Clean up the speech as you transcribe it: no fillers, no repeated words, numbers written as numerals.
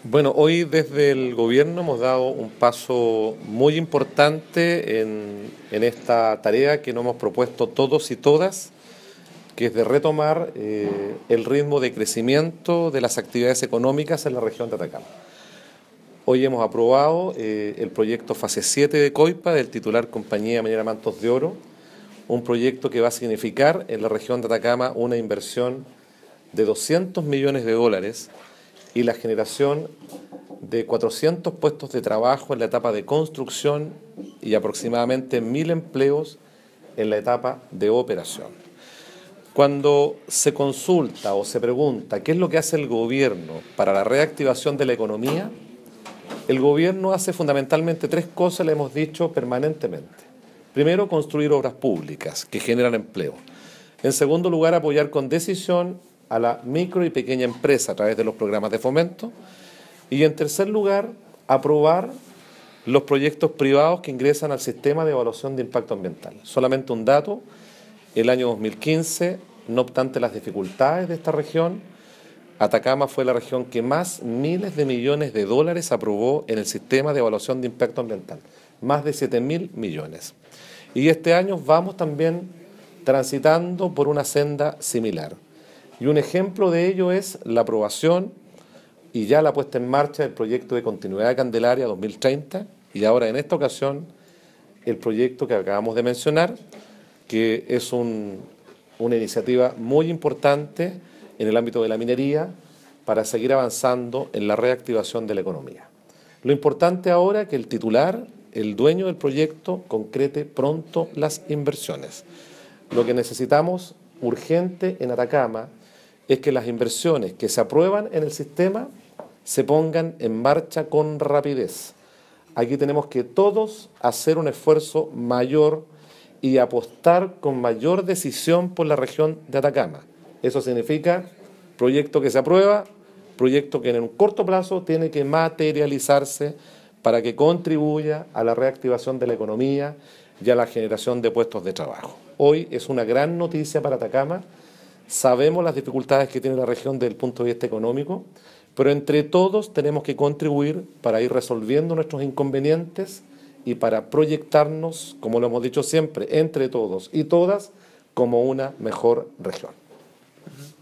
Bueno, hoy desde el gobierno hemos dado un paso muy importante en esta tarea que nos hemos propuesto todos y todas, que es de retomar el ritmo de crecimiento de las actividades económicas en la región de Atacama. Hoy hemos aprobado el proyecto fase 7 de COIPA del titular Compañía Minera Mantos de Oro, un proyecto que va a significar en la región de Atacama una inversión de 200 millones de dólares y la generación de 400 puestos de trabajo en la etapa de construcción y aproximadamente 1.000 empleos en la etapa de operación. Cuando se consulta o se pregunta qué es lo que hace el gobierno para la reactivación de la economía, el gobierno hace fundamentalmente tres cosas, le hemos dicho permanentemente. Primero, construir obras públicas que generan empleo. En segundo lugar, apoyar con decisión a la micro y pequeña empresa a través de los programas de fomento. Y en tercer lugar, aprobar los proyectos privados que ingresan al sistema de evaluación de impacto ambiental. Solamente un dato, el año 2015, no obstante las dificultades de esta región, Atacama fue la región que más miles de millones de dólares aprobó en el sistema de evaluación de impacto ambiental, más de 7.000 millones. Y este año vamos también transitando por una senda similar. Y un ejemplo de ello es la aprobación y ya la puesta en marcha del proyecto de continuidad de Candelaria 2030 y ahora en esta ocasión el proyecto que acabamos de mencionar, que es una iniciativa muy importante en el ámbito de la minería para seguir avanzando en la reactivación de la economía. Lo importante ahora es que el titular, el dueño del proyecto, concrete pronto las inversiones. Lo que necesitamos urgente en Atacama es que las inversiones que se aprueban en el sistema se pongan en marcha con rapidez. Aquí tenemos que todos hacer un esfuerzo mayor y apostar con mayor decisión por la región de Atacama. Eso significa proyecto que se aprueba, proyecto que en un corto plazo tiene que materializarse para que contribuya a la reactivación de la economía y a la generación de puestos de trabajo. Hoy es una gran noticia para Atacama. Sabemos las dificultades que tiene la región desde el punto de vista económico, pero entre todos tenemos que contribuir para ir resolviendo nuestros inconvenientes y para proyectarnos, como lo hemos dicho siempre, entre todos y todas, como una mejor región.